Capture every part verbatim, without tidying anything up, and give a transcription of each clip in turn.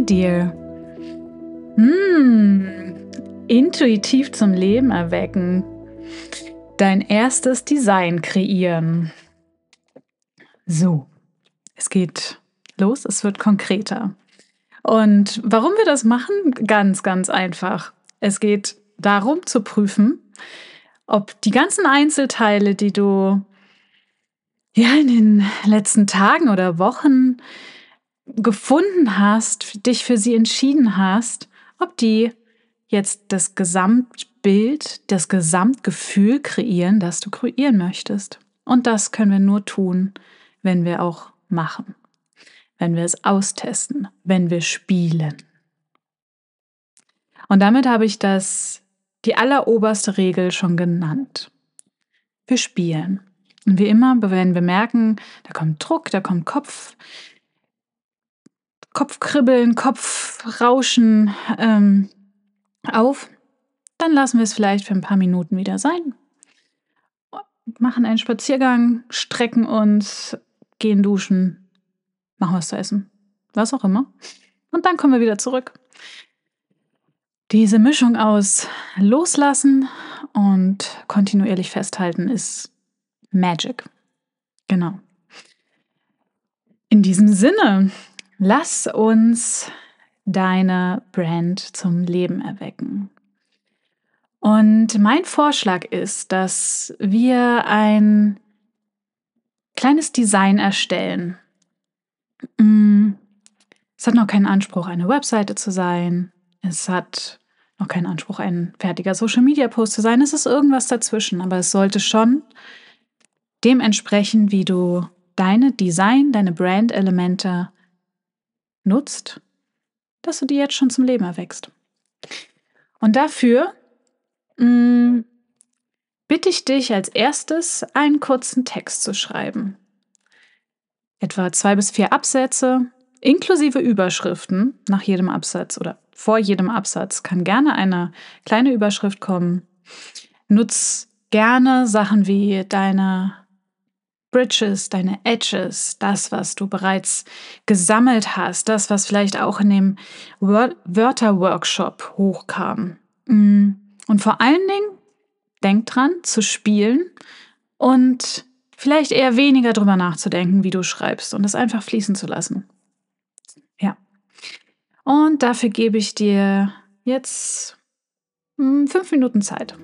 dir. Hm, intuitiv zum Leben erwecken. Dein erstes Design kreieren. So, es geht los, es wird konkreter. Und warum wir das machen? Ganz, ganz einfach. Es geht darum zu prüfen, ob die ganzen Einzelteile, die du ja in den letzten Tagen oder Wochen gefunden hast, dich für sie entschieden hast, ob die jetzt das Gesamtbild, das Gesamtgefühl kreieren, das du kreieren möchtest. Und das können wir nur tun, wenn wir auch machen, wenn wir es austesten, wenn wir spielen. Und damit habe ich das, die alleroberste Regel schon genannt. Wir spielen. Und wie immer, wenn wir merken, da kommt Druck, da kommt Kopf, Kopfkribbeln, Kopfrauschen ähm, auf, dann lassen wir es vielleicht für ein paar Minuten wieder sein. Machen einen Spaziergang, strecken uns, gehen duschen, machen was zu essen, was auch immer. Und dann kommen wir wieder zurück. Diese Mischung aus Loslassen und kontinuierlich festhalten ist Magic. Genau. In diesem Sinne, lass uns deine Brand zum Leben erwecken. Und mein Vorschlag ist, dass wir ein kleines Design erstellen. Es hat noch keinen Anspruch, eine Webseite zu sein. Es hat noch keinen Anspruch, ein fertiger Social-Media-Post zu sein. Es ist irgendwas dazwischen, aber es sollte schon dem entsprechen, wie du deine Design, deine Brand-Elemente nutzt, dass du die jetzt schon zum Leben erweckst. Und dafür mh, bitte ich dich als erstes, einen kurzen Text zu schreiben. Etwa zwei bis vier Absätze, inklusive Überschriften nach jedem Absatz oder vor jedem Absatz kann gerne eine kleine Überschrift kommen. Nutz gerne Sachen wie deine Bridges, deine Edges, das, was du bereits gesammelt hast, das, was vielleicht auch in dem Wörterworkshop hochkam. Und vor allen Dingen, denk dran, zu spielen und vielleicht eher weniger drüber nachzudenken, wie du schreibst und es einfach fließen zu lassen. Ja. Und dafür gebe ich dir jetzt hm, fünf Minuten Zeit.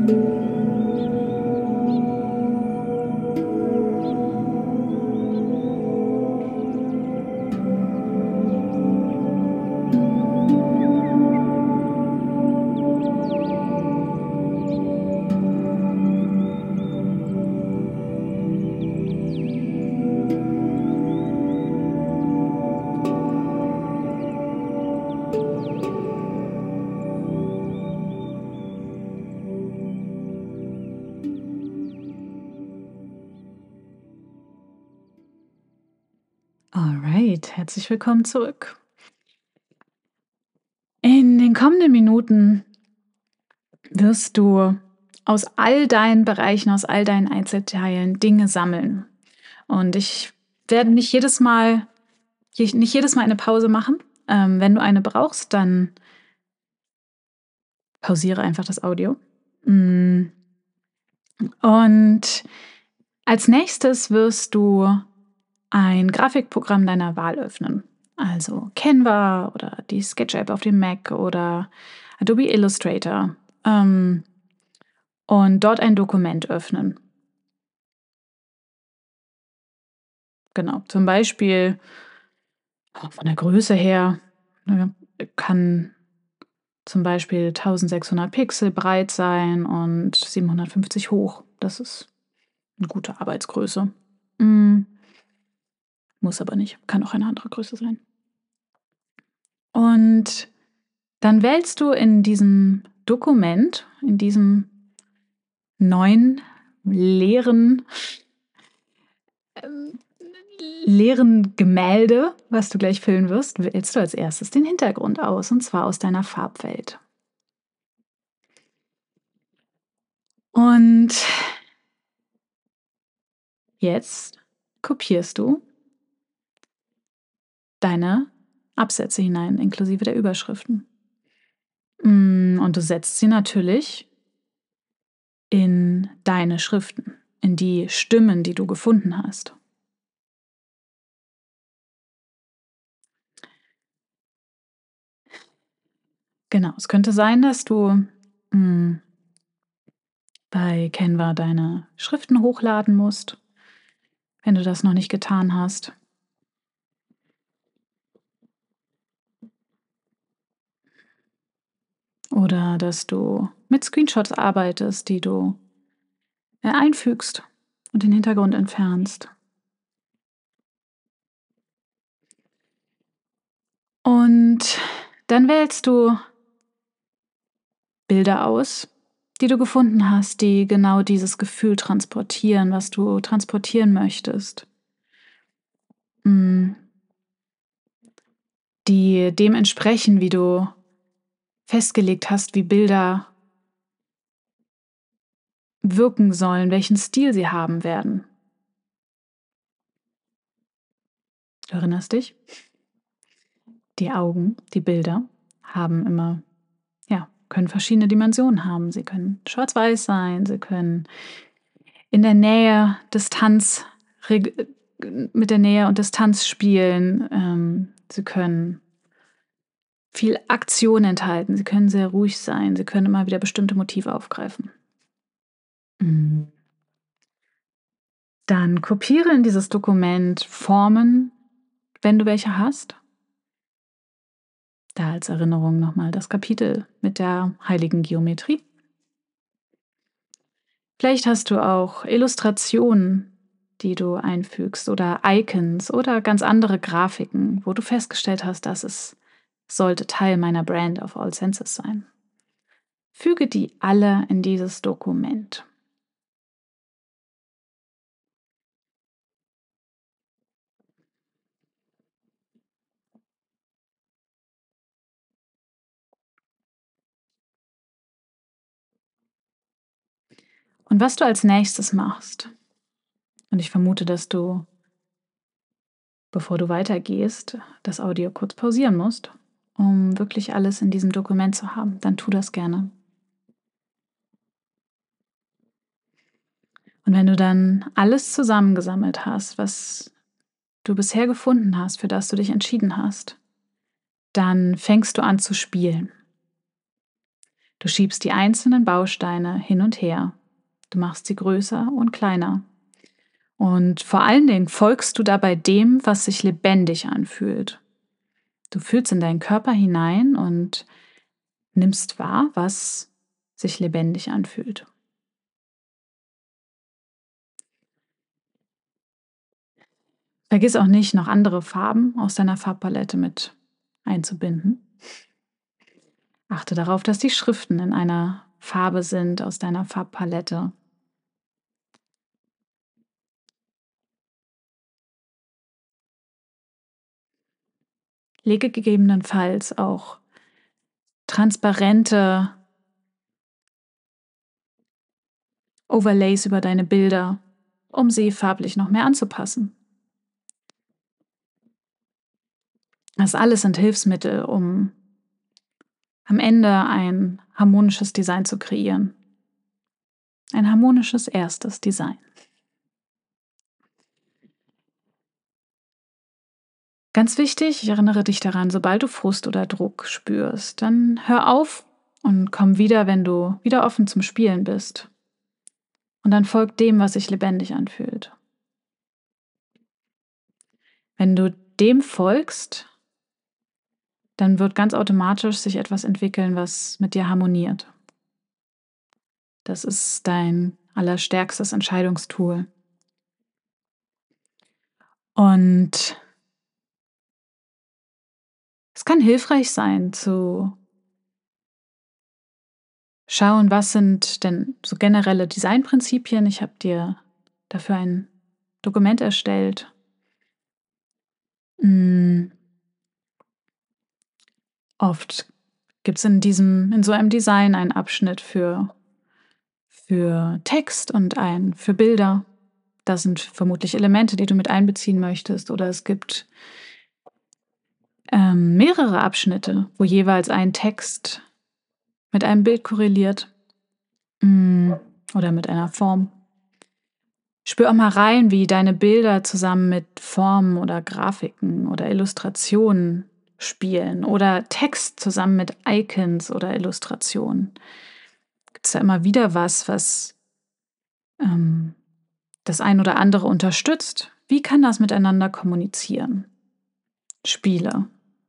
Alright, herzlich willkommen zurück. In den kommenden Minuten wirst du aus all deinen Bereichen, aus all deinen Einzelteilen Dinge sammeln. Und ich werde nicht jedes Mal, nicht jedes Mal eine Pause machen. Ähm, wenn du eine brauchst, dann pausiere einfach das Audio. Und als nächstes wirst du ein Grafikprogramm deiner Wahl öffnen. Also Canva oder die Sketch-App auf dem Mac oder Adobe Illustrator. Ähm, und dort ein Dokument öffnen. Genau, zum Beispiel von der Größe her kann zum Beispiel eintausendsechshundert Pixel breit sein und siebenhundertfünfzig hoch. Das ist eine gute Arbeitsgröße. Mm, muss aber nicht, kann auch eine andere Größe sein. Und dann wählst du in diesem Dokument, in diesem neuen, leeren, ähm, leeren Gemälde, was du gleich füllen wirst, wählst du als erstes den Hintergrund aus, und zwar aus deiner Farbwelt. Und jetzt kopierst du deine Absätze hinein, inklusive der Überschriften. Und du setzt sie natürlich in deine Schriften, in die Stimmen, die du gefunden hast. Genau, es könnte sein, dass du mh, bei Canva deine Schriften hochladen musst, wenn du das noch nicht getan hast. Oder dass du mit Screenshots arbeitest, die du einfügst und den Hintergrund entfernst. Und dann wählst du Bilder aus, die du gefunden hast, die genau dieses Gefühl transportieren, was du transportieren möchtest. Die dem entsprechen, wie du festgelegt hast, wie Bilder wirken sollen, welchen Stil sie haben werden. Du erinnerst dich? Die Augen, die Bilder haben immer, ja, können verschiedene Dimensionen haben. Sie können schwarz-weiß sein, sie können in der Nähe, Distanz, mit der Nähe und Distanz spielen. Ähm, sie können viel Aktion enthalten. Sie können sehr ruhig sein. Sie können immer wieder bestimmte Motive aufgreifen. Dann kopiere in dieses Dokument Formen, wenn du welche hast. Da als Erinnerung nochmal das Kapitel mit der heiligen Geometrie. Vielleicht hast du auch Illustrationen, die du einfügst, oder Icons oder ganz andere Grafiken, wo du festgestellt hast, dass es sollte Teil meiner Brand of All Senses sein. Füge die alle in dieses Dokument. Und was du als nächstes machst, und ich vermute, dass du, bevor du weitergehst, das Audio kurz pausieren musst, um wirklich alles in diesem Dokument zu haben, dann tu das gerne. Und wenn du dann alles zusammengesammelt hast, was du bisher gefunden hast, für das du dich entschieden hast, dann fängst du an zu spielen. Du schiebst die einzelnen Bausteine hin und her. Du machst sie größer und kleiner. Und vor allen Dingen folgst du dabei dem, was sich lebendig anfühlt. Du fühlst in deinen Körper hinein und nimmst wahr, was sich lebendig anfühlt. Vergiss auch nicht, noch andere Farben aus deiner Farbpalette mit einzubinden. Achte darauf, dass die Schriften in einer Farbe sind aus deiner Farbpalette. Lege gegebenenfalls auch transparente Overlays über deine Bilder, um sie farblich noch mehr anzupassen. Das alles sind Hilfsmittel, um am Ende ein harmonisches Design zu kreieren. Ein harmonisches erstes Design. Ganz wichtig, ich erinnere dich daran, sobald du Frust oder Druck spürst, dann hör auf und komm wieder, wenn du wieder offen zum Spielen bist. Und dann folg dem, was sich lebendig anfühlt. Wenn du dem folgst, dann wird ganz automatisch sich etwas entwickeln, was mit dir harmoniert. Das ist dein allerstärkstes Entscheidungstool. Und es kann hilfreich sein, zu schauen, was sind denn so generelle Designprinzipien. Ich habe dir dafür ein Dokument erstellt. Hm. Oft gibt es in diesem, in so einem Design einen Abschnitt für, für Text und einen für Bilder. Das sind vermutlich Elemente, die du mit einbeziehen möchtest. Oder es gibt ähm, mehrere Abschnitte, wo jeweils ein Text mit einem Bild korreliert. Mm, oder mit einer Form. Spür auch mal rein, wie deine Bilder zusammen mit Formen oder Grafiken oder Illustrationen spielen oder Text zusammen mit Icons oder Illustrationen. Gibt es da immer wieder was, was ähm, das ein oder andere unterstützt? Wie kann das miteinander kommunizieren? Spiele.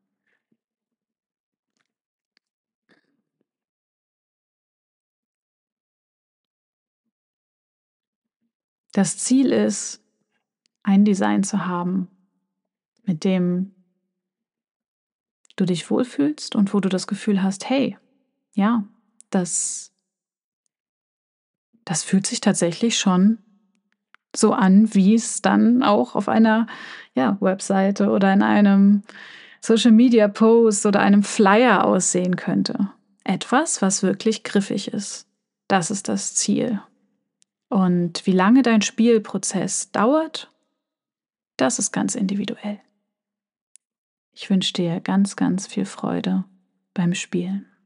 Das Ziel ist, ein Design zu haben, mit dem du dich wohlfühlst und wo du das Gefühl hast, hey, ja, das, das fühlt sich tatsächlich schon so an, wie es dann auch auf einer ja, Webseite oder in einem Social Media Post oder einem Flyer aussehen könnte. Etwas, was wirklich griffig ist. Das ist das Ziel. Und wie lange dein Spielprozess dauert, das ist ganz individuell. Ich wünsche dir ganz, ganz viel Freude beim Spielen.